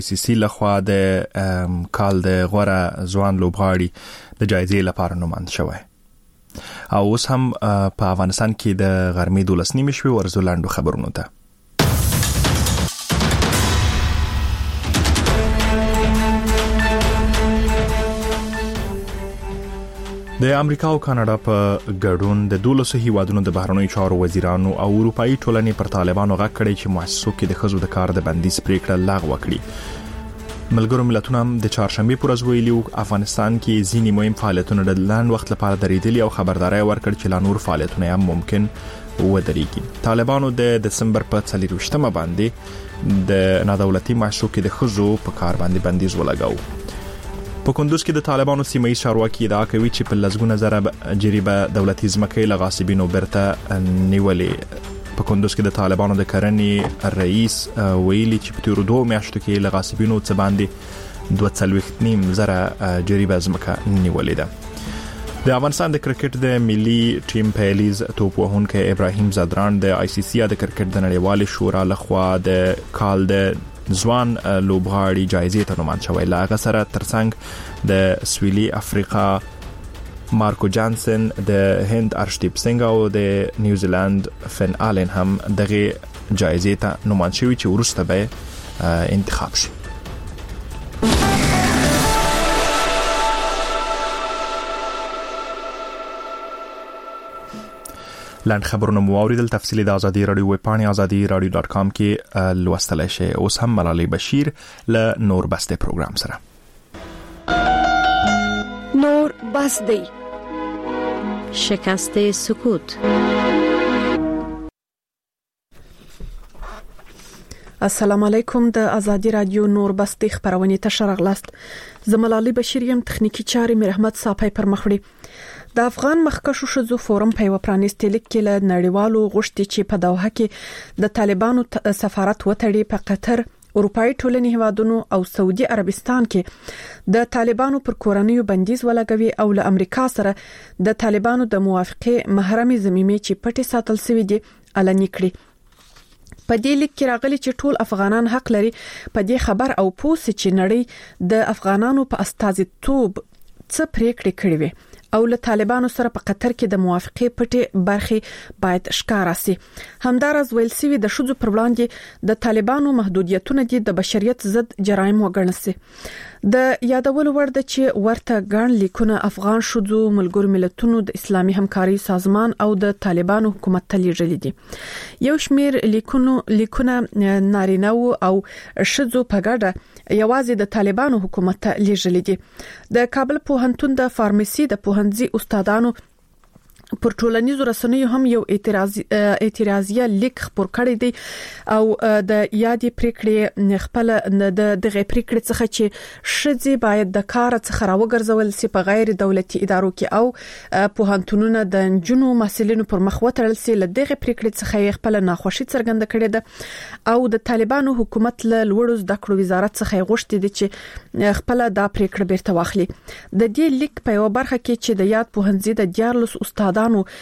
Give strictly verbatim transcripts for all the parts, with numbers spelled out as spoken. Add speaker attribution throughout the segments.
Speaker 1: سی سی لخوا د کال د غوره ځوان لوبغاړي د جایزې لپاره نوماند شوی. او اوس هم په افغانستان کې د غرمې دولس نیمې شوې. ورځو لاندو خبرونو ته. د امریکا او کاناډا په ګډون د دولسو هیوادونو د بهرنیو چارو وزیرانو او اروپאי ټولنې پر طالبانو غږ کړی چې مؤسسو کې د ښځو د کار د بندیز پریکړه لغوه کړي. ملګرو ملتونو هم د چهارشنبه پر ورځ ویلي افغانستان کې ځینې مهم فعالیتونه د لاند وخت لپاره درېدلي او خبرداري ورکړ چې لا نور فعالیتونه هم ممکن ودرېږي. طالبانو د دسمبر په څلرویشتمه باندې د نادولتي مؤسسو کې د ښځو په کار باندې بندیز ولګاو. په کندوز کې د طالبانو سیمه چارواکي ادعا کوي چې په لزګونه زره جریبه دولتي ځمکې له غاصبینو برته نیولې. په کندوز کې د طالبانو د کرنې رئیس ویلي چې په تیرو دوه میاشتو کې له غاصبینو څخه باندې دوه څلوېښت نیم زره جریبه ځمکه نیولې ده. د افغانستان د کرکټ د ملي ټیم پیلیز توپ وهونکی ابراهیم زادران د آی سی سی د کرکټ د نړیوال شورا لخوا د کال د ځوان لوبغاړي جایزې ته نوماند شوی. لا هغه سره ترڅنګ د سویلي افریقا مارکو جانسن، د هند ارشدیپ سنگ او د نیوزیلند فن آلن هم دغه جایزې ته نوماند شوی چې وروسته به انتخاب شي. لاند خبرونه مو اوریدل. تفصیلی د ازادي رادیو ویب پاڼې ازادي رادیو ډاټ کام کې لوستلای شئ. اوس هم ملالۍ بشیر له نور بسته پروګرام سره.
Speaker 2: نور بسته
Speaker 3: شکست سکوت.
Speaker 2: السلام علیکم. د ازادي رادیو نور بسته خبرونه ته شرغلاست. زملالۍ بشیر یم. تخنیکی چارې مرحمت صاحب پر مخ وړي. د افغان مخکښو ښځو فورم په یو پرانیستي لیک کې له نړیوالو غوښتي چې په دوحه کې د طالبانو سفارت وتړي. په قطر، اروپאי ټولنې هیوادونو او سعودي عربستان کې د طالبانو پر کورنیو بندیز ولګوي او له امریکا سره د طالبانو د موافقه محرمي ضمیمې چې پټي ساتل شوی دي علني کړي. په دې لیک کې راغلي چې ټول افغانان حق لري په دې خبر او پوه شي چې نړۍ د افغانانو په استازیتوب څه پریکړې کړې وي او له طالبانو سره په قطر کې د موافقه پټي برخي باید ښکارا سي. همدارز ویل سوي د شذو پر وړاندې د طالبانو محدودیتونه دي د بشریت ضد جرایم وګڼل سي. د یادولو وړ ده چې ورته ګڼ لیکونه افغان شذو ملګرو ملتونو د اسلامي همکاري سازمان او د طالبانو حکومت ته لیږلي دي. یو شمیر لیکونو لیکونه نارینه او شذو په ګډه یوازې د طالبانو حکومت ته لیږلي دي. د کابل پوهنتون د فارمسي د پوهنځي استادانو پر ټولنیزو رسنیو هم یو اعتراض اعتراضیه لیک خپور کړی دی او د یادې پریکړې خپل د دغه پریکړې څخه چې شذې باید د کار څخه راوګرځول سي په غیر دولتي ادارو کې او پوهنتونونه د جنو مسلینو پر مخ وترل سي. له دغه پریکړې څخه خپل ناخوشي څرګنده کړې ده او د طالبانو حکومت له لوړو زده کړو وزارت څخه غوښتي دي چې خپل دا پریکړه بیرته واخلي. د دې لیک په یو برخه کې چې د یاد پوهنځي د دیارلس استادانو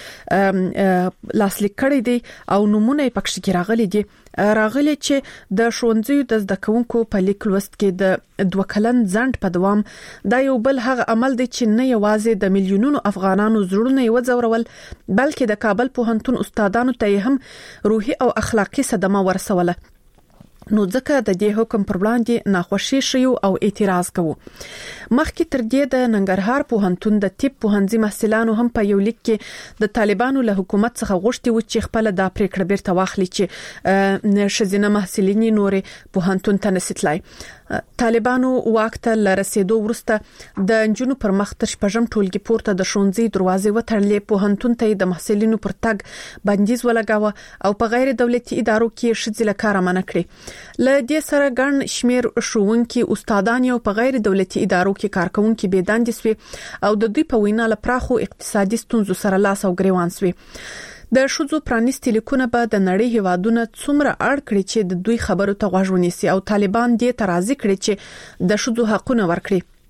Speaker 2: لاسلیک کړی دی او نمونه یې پکښ کې راغلي دي. راغلي چې د ښوونځیو د زده کوونکو په لیک لوست کې د دوه کلن ځنډ په دوام دا یو بل هغه عمل دی چې نه یوازې د میلیونونو افغانانو زړونه یې وځورول بلکې د کابل پوهنتون استادانو ته هم روحي او اخلاقی صدمه ورسوله. نو ځکه د دې حکم پر وړاندې ناخوشي شیو او اعتراض کوو. مخکې تر دې د ننګرهار پوهنتون د طب پوهنځي محصلانو هم په یو لیک کې د طالبانو له حکومت څخه غوښتي و چې خپل د پریکړه بیرته واخلي چې شذینه محصلینی نورې پوهنتون ته نسیتلای. طالبانو واکته لرسېدو ورسته د انجونو پر مخ تر شپږم ټولګي پورته د ښوونځي دروازې وتړلې. پوهنتون ته د محصلینو پر تګ بندیز ولګاوه او په غیر دولتي ادارو کې شذې له کار منع کړې. له دې سره ګڼ شمیر ښوونکي استادان یو په غیر دولتي ادارو کې کارکونکي بې دندې سوي او د دوی په وینا له پراخو اقتصادي ستونزو سره لاس او ګریوان سوي. د شذو پرانیستي لیکونه به د نړۍ هیوادونه څومره اړ کړي چې د دوی خبرو ته غوږ ونیسي او طالبان دې ترازی کړي چې د شذو حقونه ورکړي.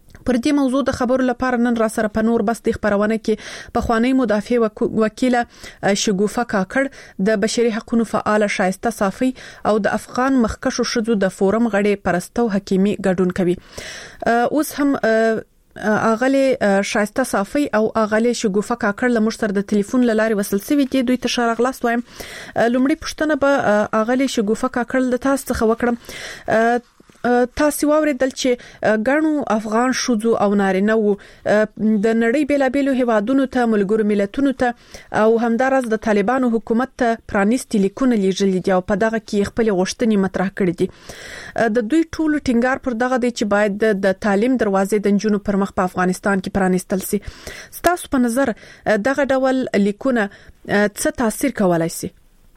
Speaker 2: پر دې موضوع د خبرو لپاره نن را سره په نور بس د خبرونه کې په خوانی مدافع وکیل شګوفه کاکړ د بشري حقوقو فعال شایسته صافي او د افغان مخکشو شذو د فورم غړي پرستو حکیمي ګډون کوي. اوس هم اغله شایسته صافي او اغله شګوفه کاکړ له مشتر د ټلیفون لاري وصل سوي دي. دوی ته شارغلاس وایم. لومړی پښتنه به اغله شګوفه کاکړ د تاسو څخه وکړم. تاسو واوریدل چې غنو افغان شوزو او نارینه وو د نړۍ بیلابېلو هیوادونو ته ملګرو ملتونو ته او همدارس د طالبانو حکومت ته پرانیستي لیکونه لیږلي دي او په دغه کې خپل غوښتنې مطرح کړې دي. د دوی ټولو ټینګار پر دغه دی چې باید د تعلیم دروازې د جنونو پر مخ په افغانستان کې پرانیستل شي. ستاسو په نظر دغه ډول لیکونه څه تاثیر کولای شي؟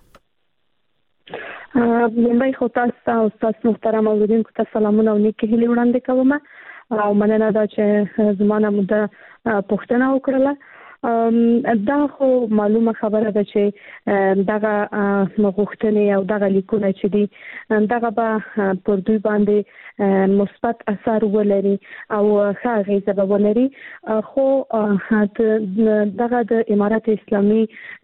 Speaker 3: لومړی خو تاسو او تاسو محترم اوریدونکو ته سلامونه او نیکی هیلې وړاندې کوم او مننه دا چې زمانه مده پښتنه وکړه. دا خو معلومه خبره ده چې دغه غوښتنې او دغه لیکونه چې دي دغه به پر دوی باندې مثبت اثر ولري او ښه اغیزه به ولري. خو دغه د امارات اسلامي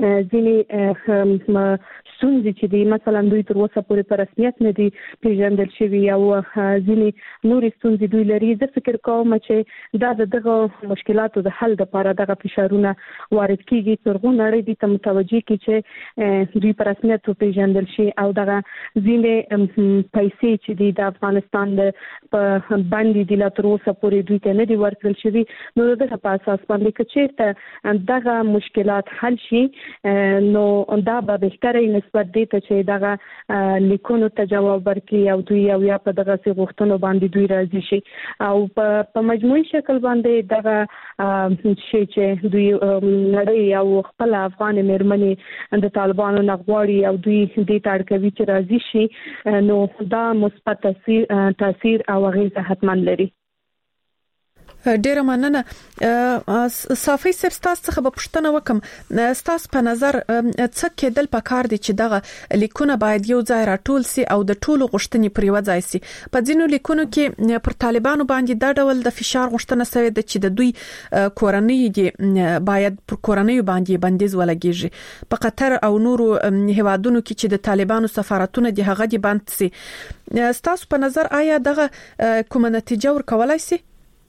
Speaker 3: ځینې ستونزې چې دي مثلا دوی تر اوسه پورې په رسمیت نه دي پیژندل شوي او ځینې نورې ستونزې دوی لري. زه فکر کوم چې دا دغه مشکلاتو د حل لپاره دغه فشارونه وارد کیږي ترغو نړۍ دې ته متوجي کی چې دوی په رسمیت پیژندل شي او دغه ځینې پیسې چې دي د افغانستان په باندې د تر اوسه پورې دوی ته نه دي ورکړل شوي. نو دغه په اساس باندې چې دغه مشکلات حل شي نو دا به بهتره نسبت دي ته چې دغه لیکونو ته جواب ورکړي او دوی او یا په دغه سي غوښتنو باندې دوی راضي شي او په مجموعي شکل باندې دغه شي چې دوی نړۍ او خپل افغان مېرمنې د طالبانو نغواړي او دوی دې تاړکوي چې راضي شي نو دا مثبت تاثیر تاثیر او غیزه حتمان لري.
Speaker 2: ډیره مننه. صافي سب تاسو څخه په پښتنه وکم تاسو په نظر څه کېدل پکار دي چې دغه لیکونه باید یو ځای راټول سي او د ټولو غوښتنې پر یو ځای سي. په ځینو لیکونو کې پر طالبانو باندې دا ډول د فشار غوښتنه شوې ده چې د دوی کورنۍ دي باید پر کورنۍ باندې بندیز ولګیږي. په قطر او نورو هیوادونو کې چې د طالبانو سفارتونه دي هغه دي بند سي. تاسو په نظر آیا دغه کومه نتیجه ورکولای سي؟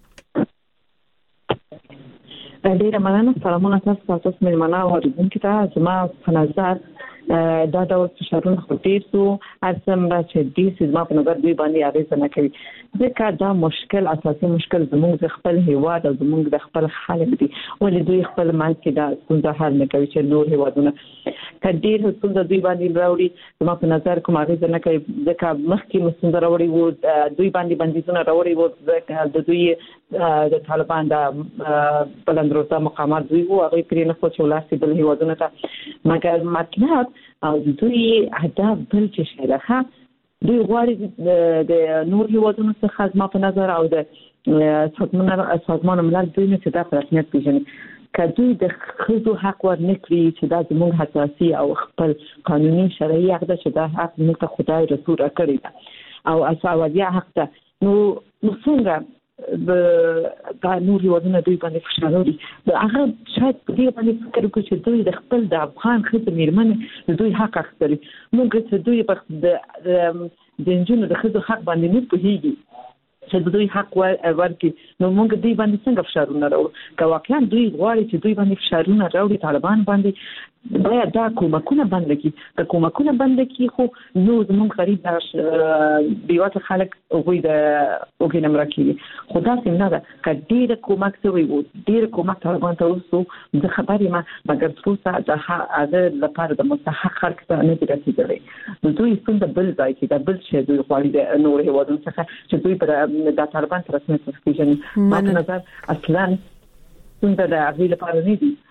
Speaker 4: ډیره مننه. سلامونه تاسو تاسو مېلمانه او اوریدونکو ته. زما په نظر دا ډول فشارونه خو ډیر سو ارسم را چې دې سیمه په نظر دوی باندې اغیزه نه کوي ځکه دا مشکل اساسي مشکل زموږ د خپل هیواد او زموږ د خپل خلک دي ولې دوی خپل منځ کې دا څنګه حل نه کوي چې نور هیوادونه کډیر څنګه دوی باندې راوړي. زما په نظر کوم اغیزه نه کوي ځکه مخکې مسند راوړي وو دوی باندې بندیزونه راوړي وو ځکه د دوی د طالبان د بلندروزه مقامات دوی وو هغه پرې نه خو چې ولاسي بل هیوادونه ته مګر مطلب او دوی اهداف بل چې شایخه دوی غواړي د نور هیوادونو څخه زما په نظر او د سازمان سازمان ملل دوی نه څه د رسمیت پیژني که دوی د خزو حق ورنکړي چې دا زموږ حساسي او خپل قانوني شرعي حق ده چې دا حق موږ ته خدای رسول راکړي او اساسي حق ده نو نو څنګه د نور هیوادونو دوی باندې فشاروري د هغه شاید په دې باندې فکر وکړي چې دوی د خپل د افغان خزو مېرمنې دوی حق اخلي موږ چې دوی په د د جنونو د خزو حق باندې نه پوهیږي چې دوی حق ورکړي نو موږ دوی باندې څنګه فشارونه راوړو که واقعا دوی غواړي چې دوی باندې فشارونه راوړي طالبان باندې باید دا کومکونه بند کړي که کومکونه بند کړي خو نو زموږ غریب د بیوته خلک وګړي د وګړي نمرکې خدا څنګه ده که ډیر کومک کوي وو ډیر کومک طالبان ته وسو د خبرې ما مګر څه د هغه لپاره د مستحق خلک ته نه دي رسیدلي نو دوی څنګه بل ځای کې د بل شي دوی غواړي د نور هیوادونو څخه چې دوی پر د طالبان تر رسمیت پیژني ما په نظر اصلا څنګه د هغه لپاره نه دي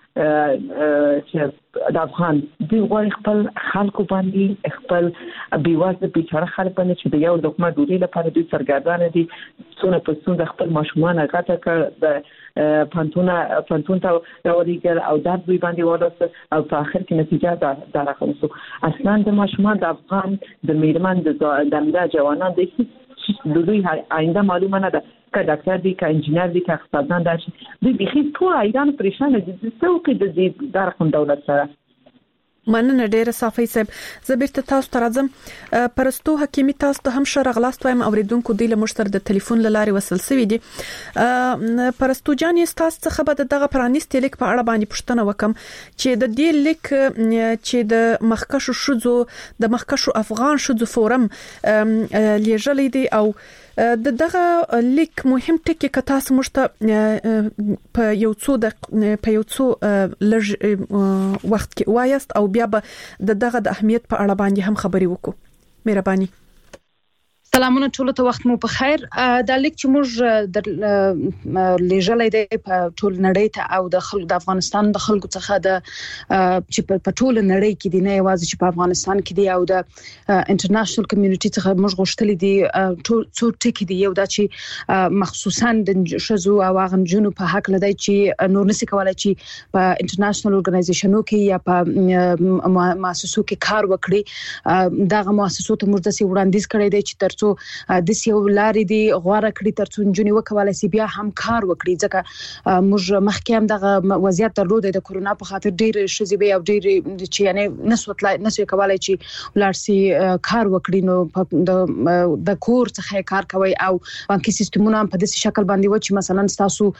Speaker 4: چې د افغان دوی غواړي خپل خلکو باندې خپل بیوازه بیچاره خلک باندې چې د یو لقمه ډوډۍ لپاره دوی سرګردان دي څونه په څونه خپل ماشومان غاټه کړ د پانتونه پانتون ته راوړي او دا دوی باندې ورسره او په اخر کې نتیجه دا راخلصو اصلا د ماشومان د افغان د میرمن د د جوانان د د دوی آینده معلومه نه ده کا ډاکټر دي کا انجینر دي کا اقتصاددان دي دوی به ټول ایران پریشان دي څه وکړي د دې د رقم دولت سره.
Speaker 2: مننه ډیره صافي صاحب. زبرته تاسو ته راځم. پرستو حکیمي تاسو ته هم شرغلاست وایم اوریدونکو دی له مشتر د ټلیفون لاري وصل سوي دي. پرستو جان تاسو څخه به دغه پرانیست لیک په اړه باندې پوښتنه وکم چې د دې لیک چې د مخکشو شذو د مخکشو افغان شذو فورم لیږلې دي او د دغه لیک مهم ټکی که تاسو مشته په یو څو د په یو څو لږ وخت کې وایست او بیا به د دغه د اهمیت په اړه باندې هم خبري وکړو. مهرباني.
Speaker 5: سلامونه ټول ته وخت مو په خیر. دا لیک چې موږ د لیږلې دی په ټول نړۍ ته او د خلکو د افغانستان د خلکو څخه د چې په ټول نړۍ کې دی نه یوازې چې په افغانستان کې دی او د انټرنیشنل کمیونټي څخه موږ غوښتل دي ټول څو ټکي دی یو دا چې مخصوصا د شذو او غنجونو په حق لدی چې نور نسی کولای چې په انټرنیشنل اورګنایزیشنونو کې یا په مؤسسو کې کار وکړي. دغه مؤسسو ته موږ د سی وړاندیز کړی دی چې تر څو د سیو لارې دی غوړه کړی ترڅو نجونې وکولای شي بیا هم کار وکړي ځکه موږ مخکې هم دغه وضعیت درلود د کورونا په خاطر ډېر شذې به او ډېر چې یعنی نسوت نسوي کولای شي ولارسي کار وکړي نو د د کور څخه کار کوي او بانکي سیستمونه په داسې شکل باندې و چې مثلا تاسو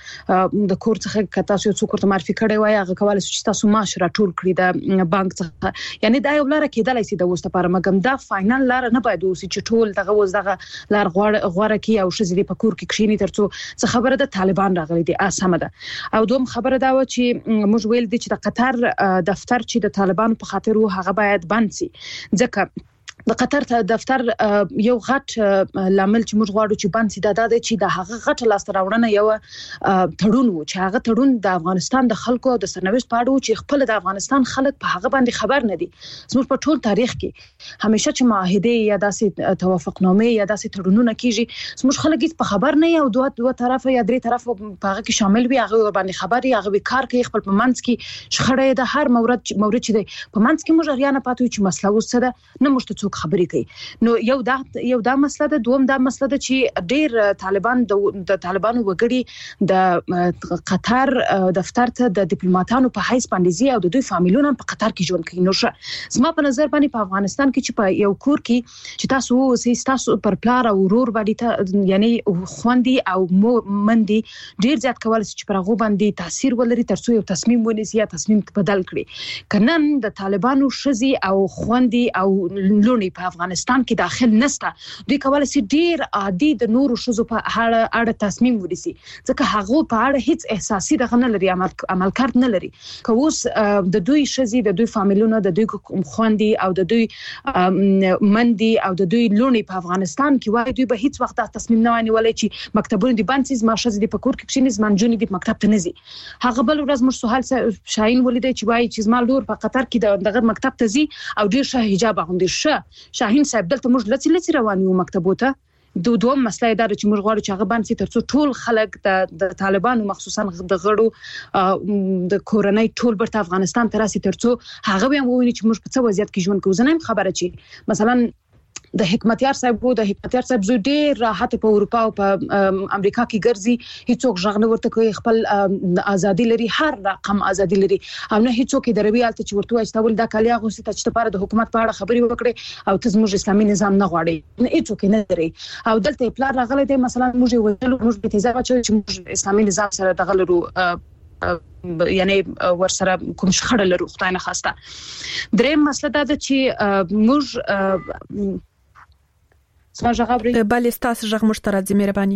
Speaker 5: د کور څخه که تاسو یو څوک ته معرفي کړی وای هغه کولای شي چې تاسو معاش راټول کړئ د بانک څخه یعنی دا یو لار کېدلای شي د وسته لپاره مګم دا فاینل لار نه باید اوسي چې ټول دغه وز دغه لار غوړه کی او شذې په کور کې کښینی ترڅو څه خبره د طالبان راغلي دي اسمه ده. او دوم خبره دا و چې موږ ویل دي چې د قطر دفتر چې د طالبان په خاطر وو هغه باید بند شي ځکه د قطر ته دفتر یو غټ لامل چې موږ غواړو چې بند سي دا د چې د هغه غټ لاس راوړنه یو تړون وو چې هغه تړون د افغانستان د خلکو د سرنوشت په اړه چې خپل د افغانستان خلک په هغه باندې خبر نه دي. زموږ په ټول تاریخ کې همیشه چې معاهده یا داسې توافقنامه یا داسې تړونونه کیږي زموږ خلک هیڅ په خبر نه یو دوه دوه طرفه یا درې طرفه په هغه کې شامل وي هغه باندې خبري هغه کار کوي خپل په منځ کې شخړه د هر مورد مورد چې دی په منځ کې موږ اړیانه پاتې چې مسله وسه ده نه موږ ته خبري کوي. نو یو دا یو دا مسله ده دوم دا مسله ده چې ډېر طالبان د طالبانو وګړي د قطر دفتر ته د ډیپلوماټانو په حیث باندې زی او د دوی فامیلونو په قطر کې ژوند کوي. نو زما په نظر باندې په افغانستان کې چې په یو کور کې چې تاسو اوسئ تاسو پر پلار او ورور باندې یعنی خوندي او مندي ډېر زیات کول چې پر هغه باندې تاثیر ولري ترڅو یو تصمیم ونیسي یا تصمیم بدل کړي. کنن د طالبانو شذې او خوندي او لونی په افغانستان کې داخل نسته دوی کولای شي ډیر عادي د نورو شذو په اړه تصمیم ونیسي ځکه هغه په اړه هیڅ احساسي دغه نه لري عمل کارت نه لري. که اوس د دوی شذې د دوی فامیلونو د دوی خوندي او د دوی مندي او د دوی لونی په افغانستان کې وای دوی به هیڅ وخت تصمیم نه ونیولای چې مکتبونه دي بند سي ما شذې د پکور کې کښینې زمانجونی د مکتب ته نزي. هغه بل ورځ مر سهال شاهین ولیدای چې وای چې زما لور په قطر کې دغه مکتب ته زی او ډیر شه حجاب غوندي شه شاهین صاحب دلته موږ لڅ لڅ روان یو مکتبو ته دو دوم مسله دا چې موږ غواړو چې هغه باندې ترڅو ټول خلک د طالبانو مخصوصا د غړو د کورنۍ ټول برته افغانستان ته راسي ترڅو هغه هم وویني چې موږ په څه وضعیت کې ژوند کوو. زه نه خبره چې مثلا د حکمتیار صاحب وو د حکمتیار صاحب زوی ډیر راحت په اروپا او په امریکا کې ګرځي هیڅوک ژغ نه ورته کوي خپل ازادي لري هر رقم ازادي لري او نه هیڅوک د روي حالت چې ورته وایي چې دا کالیا غوسه ته چې لپاره د حکومت په اړه خبري وکړي او ته زموږ اسلامي نظام نه غواړي نه هیڅوک نه لري او دلته پلان راغلی دی مثلا موږ ویل موږ به تیزه چې موږ اسلامي نظام سره دغه لرو یعنی ورسره کوم شخړه لرو خدای نه خواسته. دریم مسله دا ده چې موږ
Speaker 2: بله ستاسو ژغ مشترک مهرباني.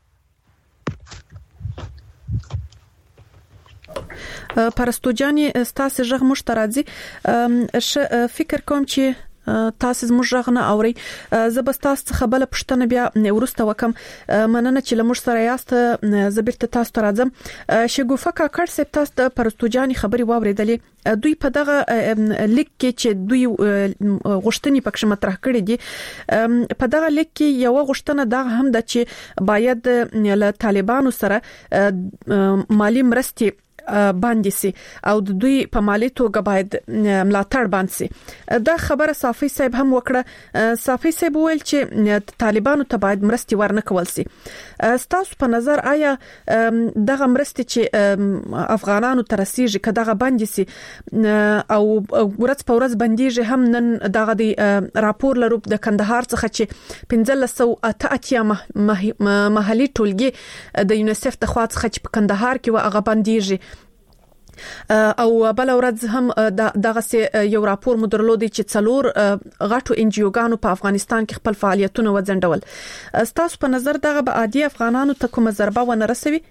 Speaker 2: پرستو جان ستاسو ژغ مشترک فکر کوم چې تاسو زموږ ژغ نه اوري. زه به تاسو څخه بل پښتنه بیا ورسته وکم. مننه چې لمر سره یاست. زبرته تاسو ته راځم. شګوفه کاکړ سپ تاسو د پرستو جان خبري واوریدلې دوی په دغه لیک کې چې دوی غوښتنې پکښ مطرح کړې دي په دغه لیک کې یو غوښتنه دا هم ده چې باید له طالبانو سره مالی مرستې باندې سي او د دوی په مالی توګه باید ملاتړ باندې سي. دا خبره صافي صاحب هم وکړه. صافي صاحب ویل چې طالبانو ته باید مرستي ورنه کول سي. ستاسو په نظر آیا دغه مرستي چې افغانانو ته رسیږي کداغه باندې سي او ورځ په ورځ باندې هم نن دغه دی راپور لرو د کندهار څخه چې پنځه سوه اته اتیا محلي ټولګي د یونیسف د خوا څخه چې په کندهار کې و هغه باندې او بل ورځ هم دغه یو راپور مدرلودي چې څلور غټو انجیوګانو په افغانستان کې خپل فعالیتونه وځنډول. ستاسو په نظر دغه به عادي افغانانو ته کومه ضربه ونه رسوي؟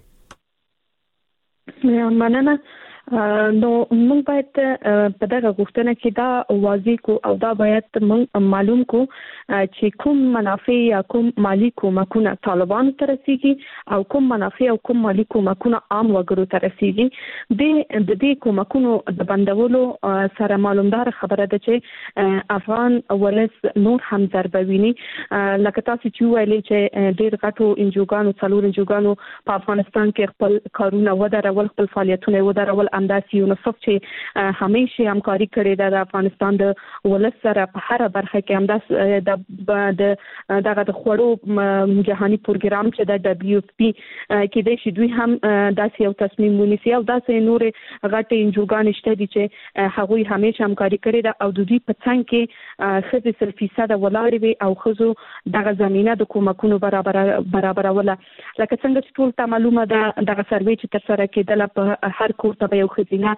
Speaker 3: مننه. نو موږ باید په دغه غوښتنه کې دا واضح کو او دا باید موږ معلوم کو چې کوم منافع یا کوم مالی کومکونه طالبانو ته رسیږي او کوم منافع او کوم مالی کومکونه عام وګړو ته رسیږي. د دې کومکونو د بندولو سره معلومدار خبره ده چې افغان ولس نور هم ضربويني. لکه تاسو چې ویلي چې ډېر غټو انجوګانو څلور انجوګانو په افغانستان کې خپل کارونه ودرول، خپل فعالیتونه ودرول. امداسي یونیسف چې همیشه همکاري کړې ده د افغانستان د ولس سره په هر برخه کې، همداس د دغه د خوړو جهاني پروګرام چې د دبليو اف پی کې د شي دوی هم داسې یو تصمیم ونیسي او داسې نور غټ انجوګان شته دي چې هغوی همیشه همکاري کړې ده او د دوی په څنګ کې خزي سل فیصد ولاړ وي او خزو دغه زمينه د کومکونو برابر برابروله. لکه څنګه چې ټول ته معلومه ده دغه سروې چې تر سره کېدله په هر کور ته یو خزینه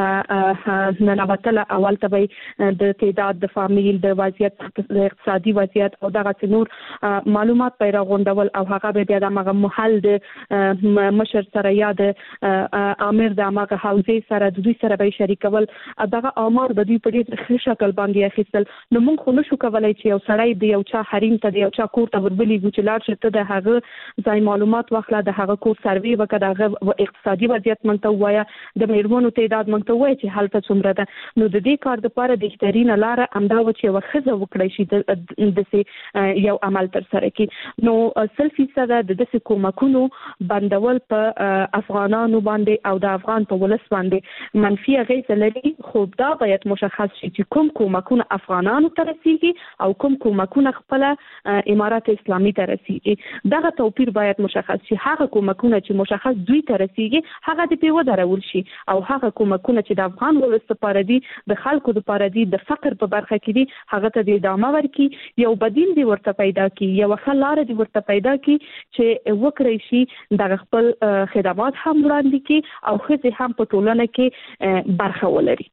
Speaker 3: ننوتله. اول ته د تعداد د فامیل د وضعیت د اقتصادي وضعیت او دغه نور معلومات پیدا غونډول او هغه به بیا د هغه محل د مشر سره یا د امیر د هغه حوزې سره د دوی سره به شریکول. دغه امر د دوی په ډېر ښه شکل باندې اخیستل. نو موږ خو نشو کولای چې یو سړی د یو چا حریم ته د یو چا کور ته وربلې چې لاړ شي ته د هغه ځای معلومات واخله، د هغه کور سروې وکړه، دغه اقتصادي وضعیت منته وایا، د میرمنو تعداد موږ ته وایي چې حالت څومره ده. نو د دې کار لپاره د بهترینه لار امدا و چې وخزه وکړي شي د یو عمل تر سره کړي. نو سل فیصد د دې کومکونو بندول په افغانانو باندې او د افغان په ولس باندې منفي اغیز لري. خو دا باید مشخص شي چې کوم کومکونه افغانانو ته رسیږي او کوم کومکونه خپل امارات اسلامي ته رسیږي. دغه توپیر باید مشخص شي. هغه کومکونه چې مشخص دوی ته رسیږي هغه د پیو درول شي او هغه کومکونه چې د افغان ولس لپاره دي، د خلکو لپاره دي، د فقر په برخه کې دي، هغه ته د ادامه ورکړي، یو بدیل دی ورته پیدا کړي، یو ښه لار دی ورته پیدا کړي چې وکړي شي د خپل خدمات هم وړاندې کړي او خزي هم په ټولنه کې برخه ولري.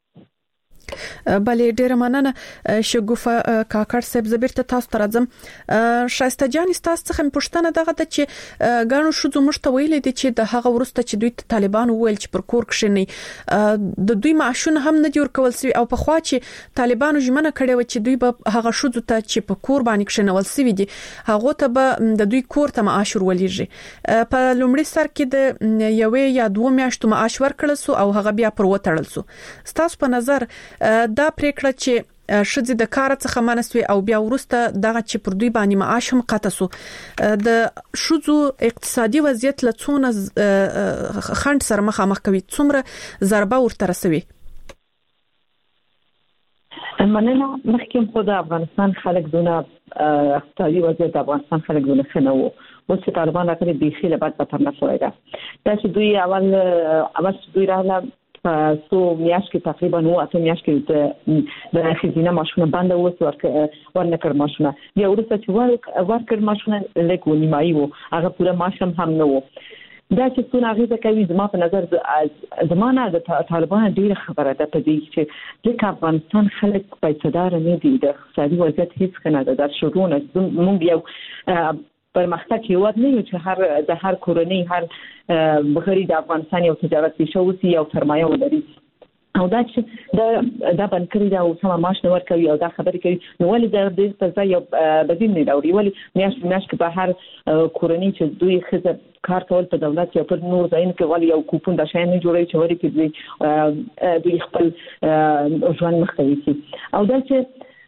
Speaker 2: بلې ډیره مننه شګوفه کاکړ صاحب. زبرته تاسو ته راځم. شایسته جان تاسو څخه پوښتنه دغه ته چې غاڼو شوزو مشته ویلې دي چې د هغه ورسته چې دوی طالبان ویل چې پر کور کې نه د دوی معاشونه هم نه جوړ کول سي او په خوا چې طالبانو ژمنه کړې و چې دوی به هغه شوزو ته چې په کور باندې کښنول سي دي هغه ته به د دوی کور ته معاش ورولېږي. په لومړي سر کې د یوې یا دوه میاشتو معاش ورکړل سو او هغه بیا پر وټړل سو. تاسو په نظر دا پریکړه چې شذ د کار څخه منسوي او بیا ورسته دغه چې پر دوی باندې معاش هم قطع سو د شذو اقتصادي وضعیت لڅونه خند سره مخامخ کوي، څومره ضربه ورته رسوي؟
Speaker 4: مننه. مخکې خو د افغانستان خلک دونه اقتصادي وضعیت د افغانستان خلک دونه ښه نه وو. اوس چې طالبان راغلي بيخي له بعد په ترنه شوی ده. دا چې دوی اول اول دوی راغله سو میاش کې تقریبا نو اته میاش کې د خزینه ماشونه بنده و ورنکر ماشونه یا ورته چې ور ورکر ماشونه لیکو نیمایي وو، هغه پوره ماشم هم نه وو. دا چې څونه غیزه کوي زما په نظر زمانه د طالبان ډیره خبره ده په دې چې د افغانستان خلک پیسدار نه دي، د اقتصادي وضعیت هیڅ کنه ده. د شرونه مونږ یو پرمختګ هیواد نه یو چې هر د هر کورنۍ هر بغیر د افغانستان یو تجارت پیښه وسی او سرمایه ولري او دا چې دا د بانکري دا او سم معاش نور کوي او دا خبرې کوي. نو ولې د دې په ځای یو بدیل نه راوړي؟ ولې میاش میاش کې په هر کورنۍ چې دوی خزه کار کول په دولت یا پر نور ځاین کې ولې یو کوپون د شاین نه جوړي چې ورې کې دوی دوی خپل ځوان مخکوي او دا چې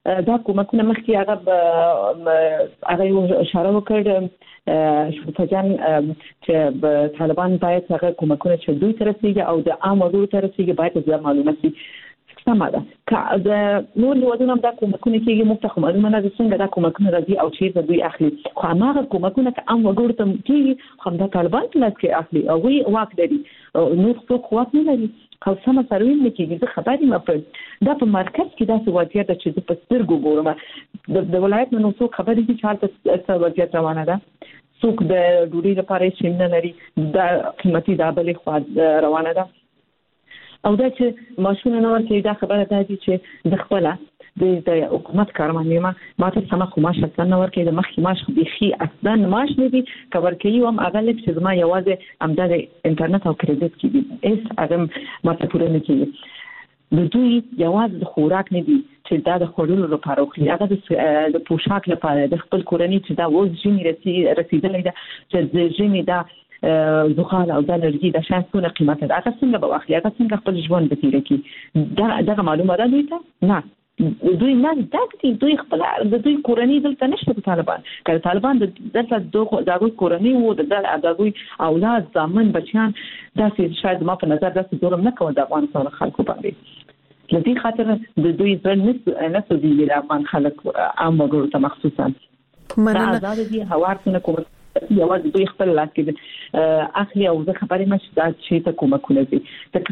Speaker 4: دا کومکونه مخکې هغه هغه اشاره وکړ شفافه جان چې طالبان باید هغه کومکونه چې دوی ترسيږي او د عام وګړو ترسيږي باید ځا معلومات شي سمه ده که د نور هیوادونو دا کومکونه کېږي موږ ته معلومه نه ده څنګه دا کومکونه راځي او چیرته دوی اخلي خو هغه کومکونه که عام وګړو ته کېږي خو د طالبان په لاس کې اخلي او وی واک لري نور څوک واک نه لري او سم سروي نه کېږي زه خبرې مې دا په مرکز کې دا څه وضعیت ده چې په سترګو ګورم د ولایت نو څوک خبرې دي چې حالت څه وضعیت روانه ده څوک د ډوډۍ لپاره شي نه لري دا قیمتي دا بلې خو روانه ده او دا چې ماشونه نو ورته دا خبره ده چې د خپل د حکومت کارمندي ما ماته سم خو ماشه څنګه ورکې د مخکې ماش خو بيخي اصلا ماش نه دي کور کوي هم هغه لکه چې ما یوازې هم د انټرنیټ او کریډټ کې دي اس هغه ماته پوره نه کیږي د دوی یوازې د خوراک نه دي چې دا د خورلو لپاره خو هغه د پوشاک لپاره د خپل کورنۍ چې دا وځ جنې رسي رسیدلې ده چې د جنې دا زغال او د انرژي د شانسونه قیمت ده هغه څنګه به اخلي هغه څنګه خپل ژوند به تیر کړي دا دغه معلومه ده دوی ته نه دوی نه دغه دوی خپل د دوی کورنۍ دلته نشته په طالبان کله طالبان دلته دغه دغه کورنۍ وو د دغه اولاد ځامن بچیان دا چې شاید ما په نظر داسې ظلم نه کوي د افغانستان خلکو باندې لدی خاطر د دوی ځل نه سودي د افغان خلک عام وګړو ته مخصوصا
Speaker 2: مننه
Speaker 4: دا د هوارتونه کوم یوازې دوی خپل لاس کې اخلي او زه خبرې مشه دا چې ته کومه کوله دي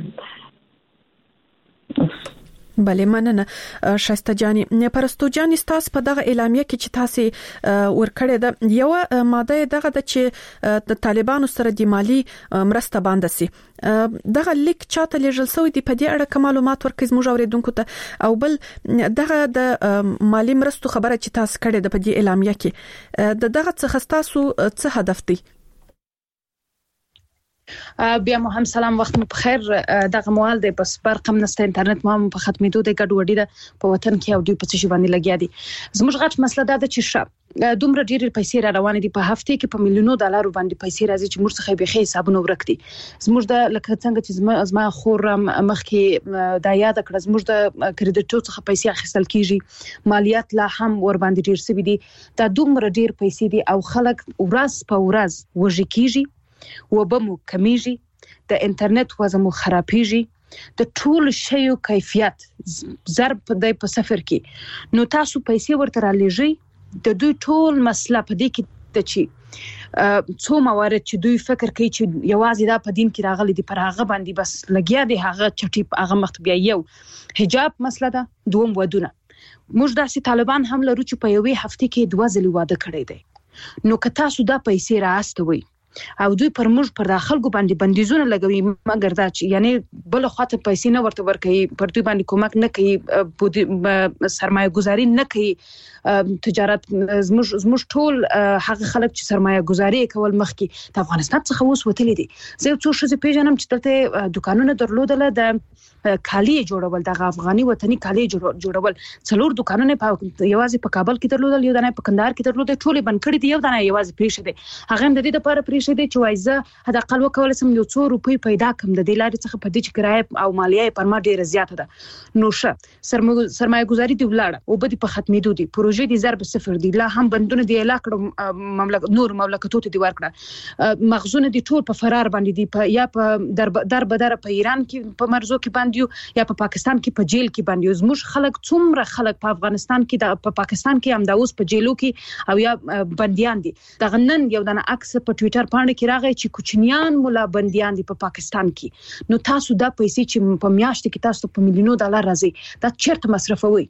Speaker 2: بله مننه شایسته جاني پرستو جاني تاسو په دغه اعلامیه کې چې تاسو ورکړی ده یو ماده دغه د چې د طالبانو سره د مالی مرسته باندې سي دغه لیک چاته لېږل شوی دی په دې اړه کوم معلومات ورکړئ موږ اوریدونکو ته او بل دغه د مالی مرستو خبره چې تاسو کړې ده په دې اعلامیه کې د دغه څه تاسو څه هدف دی
Speaker 5: بیا مو هم سلام وخت مو په خیر دغه موال دی بس برقم نسته انټرنیټ مو هم په ختمېدو دی ګډوډي ده په وطن کې او دوی په څه باندې لګیا دي زموږ غټ مسله دا ده چې شپ دومره ډېر پیسې را روان دي په هفته کې په میلیونو ډالرو باندې پیسې راځي چې موږ څخه به حسابونه ورکړي زموږ د لکه څنګه چې زما خور مخکې دا یاد کړ زموږ د کریډټو څخه پیسې اخیستل کیږي مالیات لا هم ور باندې ډېر سوي دي دا دومره ډېر پیسې دي او خلک ورځ په ورځ وږي کیږي وبمو کمیږي د انټرنیټ وزمو خرابېږي د ټول شیو کیفیت ضرب دی په سفر کې نو تاسو پیسې ورته را لېږئ د دوی ټول مسله په دې کې د چی څو موارد چې دوی فکر کوي چې یوازې دا په دین کې راغلي دي پر هغه باندې بس لګیا دي هغه چټي هغه مخ بیا یو حجاب مسله ده دوم ودونه موږ داسې طالبان هم لرو چې په یوې هفته کې دوه ځلې واده کړی دی نو که تاسو دا پیسې راستوي او دوی پر موږ پر داخلو باندې بندیزونه لګوي مګر دا چې یعنی بل خواته پیسې نه ورته ورکوي پر دوی باندې کومک نه کوي سرمایه گذاری نه کوي تجارت زموږ زموږ ټول هغه خلک چې سرمایه گذاری کول مخکې د افغانستان څخه اوس وتلي دي زه څو شې پیژنم چې دلته دکانونه درلودل د کالی جوړول د افغاني وطني کالی جوړول څلور دکانونه په یوازې په کابل کې درلودل یو دنه په کندهار کې درلودل ټول بند کړی دی یو دنه یوازې پریښه دی هغه د دې لپاره پریښه دی چې وایزه هدا قل وکول سم یو څو روپۍ پیدا کم د دې لارې څخه په دې چې کرایه او مالیه پر ما ډیره زیاته ده نو شه سرمایه گذاری دی ولاړه او به په ختمېدو دي پروژې دي ضرب صفر دي لا هم بندونه دی علاقه مملکت نور مملکتوت دی ورکړه مخزونه دي ټول په فرار باندې دي یا په در در بدر په ایران کې په مرزو کې باندې یا په پاکستان کې په جیل کې باندې زموږ خلک څومره خلک په افغانستان کې د په پاکستان کې هم د اوس په جیلو کې او یا بنديان دي د غنن یو دنه عکس په ټوئیټر باندې کې راغی چې کوچنیان مولا بنديان دي په پاکستان کې نو تاسو دا پیسې چې په میاشت کې تاسو په میلیونو ډالر راځي دا چیرته مصرفوي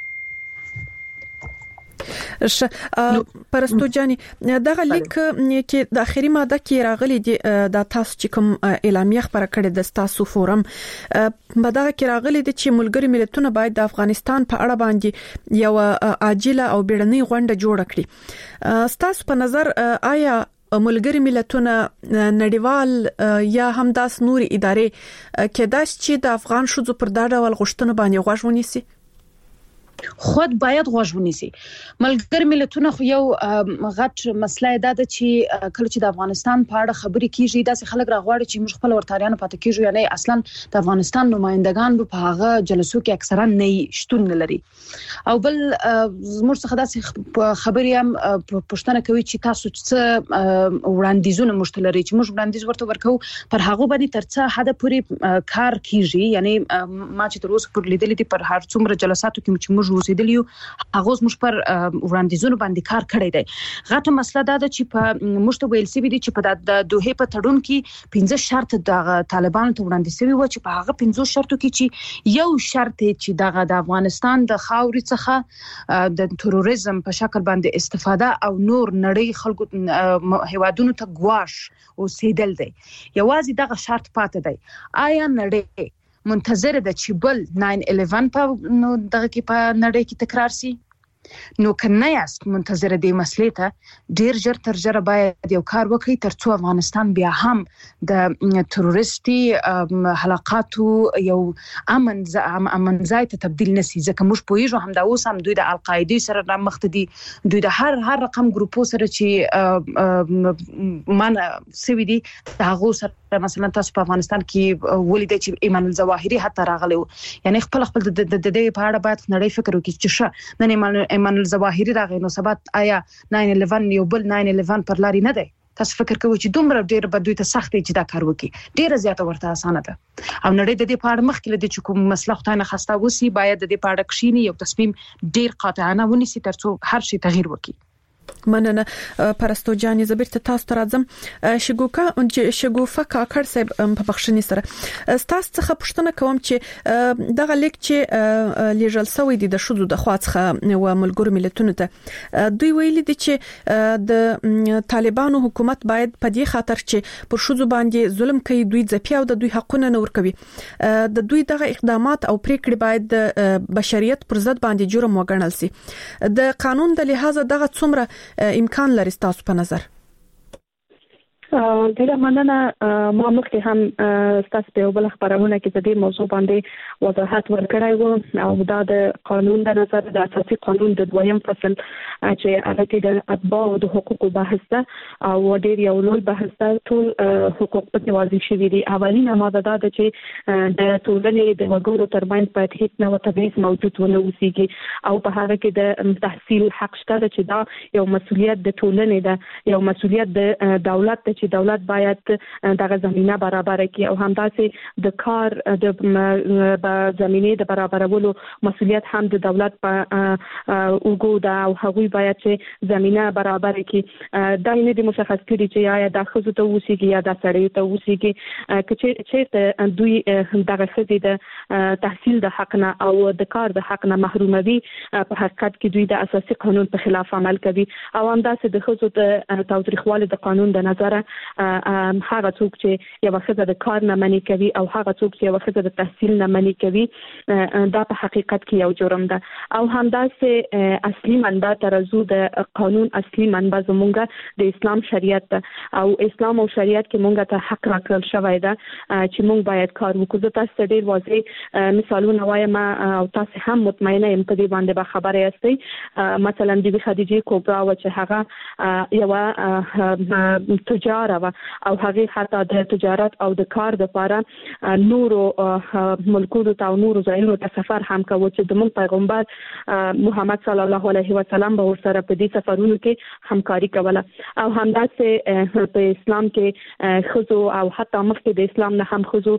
Speaker 2: ش پرستو جاني دغه لیک کې د اخیری ماده کې راغلي دي د تاسو چې کوم اعلامیه خبره کړې د تاسو فورم په دغه کې راغلي دي چې ملګری ملتونه باید د افغانستان په اړه باندې یو عاجله او بیړنۍ غونډه جوړ کړي تاسو په نظر آیا ملګری ملتونه نړیوال یا هم داس نوري ادارې کې داس چې د افغان شوزو پر دا ډول غوښتنه باندې غوښ ونیسي
Speaker 5: خود باید غوږ ونیسي. ملګر ملتونه خو یو غټ مسله ده چې کله چې د افغانستان په اړه خبرې کیږي داسې خلک راغواړي چې موږ خپل ورتاریان پاتې کیږو، یعنی اصلا د افغانستان نمائندگان په هغه جلسو کې اکثرا نه شتون لري. او بل موږ څخه داسې خبرې هم پښتنه کوي چې تاسو څه وړاندیزونه مشتلري چې موږ وړاندیز ورته ورکو پر هغه باندې ترڅه حد پورې کار کیږي. یعنی ما چې تر اوسه پر لیدلې دي پر هر څومره جلساتو کې چې موږ اوسېدلیو هغه موږ پر وړاندیزونو باندې کار کړی دی. غټه مسله دا ده چې په موږ ته ویل شوی دي چې په د دوه په تړون کې پنځه شرط د طالبانو ته وړاندې شوی و چې په هغه پنځه شرطو کې چې یو شرط چې دغه د افغانستان د خاورې څخه د تروریزم په شکل باندې استفاده او نور نړۍ خلکو هیوادونو ته ګواښ اوسېدل دی. یوازې دغه شرط پاتې دی. آیا نړۍ منتظر ده چې بل ناین الیون په نو دغه کې په نړۍ کې تکرار شي؟ نو کنه یاست منتظر دې مسلې ته ډیر ژر تر ژره باید یو کار وکړي ترڅو افغانستان بیا هم د تروریستي حلقاتو یو امن امن ځای ته تبدیل نشي. ځکه موږ پوهیږو هم دا اوس هم دوی د القاعده سره را مخ دي، دوی د هر هر رقم ګروپو سره چې من سوي دي هغه سره مثلا تاسو په افغانستان کې ولیدئ چې ایمان الظواهری حتی راغلی و. یعنی خپل خپل د دې په اړه باید نړۍ فکر وکړي چې شه نن ایمان ایمان الظواهری راغی نو سبات آیا ناین الیون یو بل ناین الیون پر لاري نه دی؟ تاسو فکر کوئ چې دومره ډیر به دوی ته سخت چې دا کار وکړي؟ ډیره زیاته ورته اسانه ده. او نړۍ د دې په اړه مخکې لدی چې کوم مسله خدای نه خواسته وسی باید د دې په اړه کښینی یو تصمیم ډیر قاطعانه ونیسي ترڅو هر شي تغییر وکړي.
Speaker 2: مننه پرستو جان زبیر ته تاسو ته راځم. شګوکا او شګوفه کاکړ صاحب په بخښنې سره تاسو څخه پوښتنه کوم چې دغه لیک چې لیږل شوی دی د شذو د خواڅخه او ملګرو ملتونو ته دوی ویلي دي چې د طالبانو حکومت باید په دې خاطر چې پر شذو باندې ظلم کوي دوی ځپي او د دوی حقونه نه ورکوي د دوی دغه اقدامات او پریکړې باید د بشریت پر ضد باندې جرم وګڼل شي. د قانون د لحاظه دغه څومره امکان لري تاسو په نظر؟
Speaker 3: ډیره مننه. ما مخکې هم تاسو په بل خبرونه کې د دې موضوع باندې وضاحت ورکړی و او دا د قانون د نظر د اساسي قانون د دویم فصل چې هغه کې د اتباع او د حقوقو بحث ده او ډیر یو لوی بحث ده. ټول حقوق په واضح شوي دي. اولینه ماده دا ده چې د ټولنې د وګړو ترمنځ په هیڅ نه تبعیض موجود ونه اوسېږي او په هغه کې د تحصیل حق شته چې دا یو مسؤلیت د ټولنې ده، یو مسؤلیت د دولت ته چې دولت باید دغه زمينه برابر کړي او همداسې د کار د زمينه د برابرولو مسؤلیت هم د دولت په اوګو دا او هغوی باید چې زمينه برابر کړي. دا نه د مشخص کړي چې یا د خزو ته وسیږي یا د سړی ته وسیږي چې دوی دغه خزې د تحصیل د حق نه او د کار د حق نه محروموي. په حقیقت کې دوی د اساسي قانون په خلاف عمل کوي او همداسې د خزو ته تاوتریخواله د قانون د نظر هغه څوک چې یو وخت د کار نه منې کوي او هغه څوک چې یو وخت د تحصیل نه منې کوي دا په حقیقت کې یو جرم ده. او همداسې اصلي منبع ترازو د قانون اصلي منبع زمونږ د اسلام شریعت ده او اسلام او شریعت کې مونږ ته حق راکړل شوی ده چې مونږ باید کار وکړو. تاسو ډېر واضح مثالونه وایم او تاسو هم مطمئنه یم په دې باندې به خبره یاستئ. مثلا د خدیجه کبرا و چې هغه یو تجار او هغه حتی د تجارت او د کار د لپاره نورو ملکونو ته او نورو ځایونو ته سفر هم کوي چې د مون پیغمبر محمد صلی الله علیه وسلم به ورسره په دې سفرونو کې همکاري کوله. او همداسې په اسلام کې خزو او حتی مخکې د اسلام نه هم خزو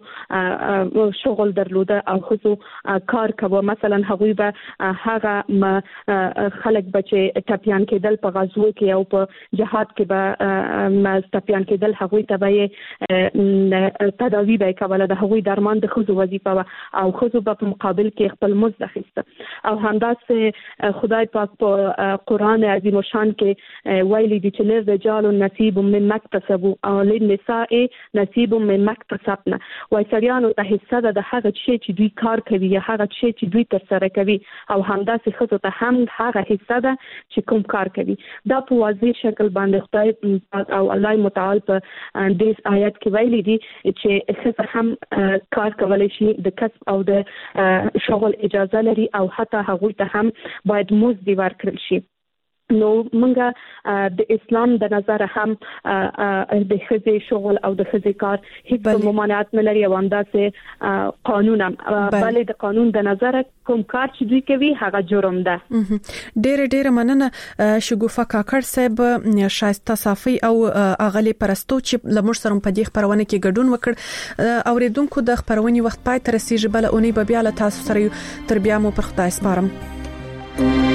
Speaker 3: شغل درلوده او خزو کار کوي. مثلا هغوی به هغه خلک بچي ټپيان کېدل په غزو کې او په جهاد کې به ټپيان کېدل هغوی ته به تداوی به کوله، د هغوی درمان د خزو وظیفه و او خزو په مقابل کې خپل مزد اخیسته. او همداسې خدای پاک په قرآن عظیم الشان کې ویلي دي چې للرجال نصیب مما اکتسبوا او للنساء نصیب مما اکتسبن. وای سړیانو ته حصہ ده د هغه شی چې دوی کار کوي یا هغه شی چې دوی ترسره کوي او همداسې خزو ته هم هغه حصہ ده چې کوم کار کوي. دا په واضح شکل باندې خدای او الله تعالی په دې آیات کې ویلي دي چې ښځه هم کار کولای شي د کسب او د شغل اجازه لري او حتی هغوی ته هم باید مزد ورکړل شي. نو موږ د اسلام د نظر هم د ښځې شغل او د ښځې کار هیڅ ممانعت نه لري او همداسې قانون هم بلې د قانون د نظر کوم کار چې دوی کوي هغه جرم ده.
Speaker 2: ډېر ډېر مننه شګوفه کاکړ صاحب، شایسته صافي او اغلی پرستو چې لمر سره په دې خبرونه کې ګډون وکړ. اوریدونکو د خبرونې وخت پای تر رسیدي بل اونۍ به بیا له تاسو سره تر بیا مو پر خدای سپارم.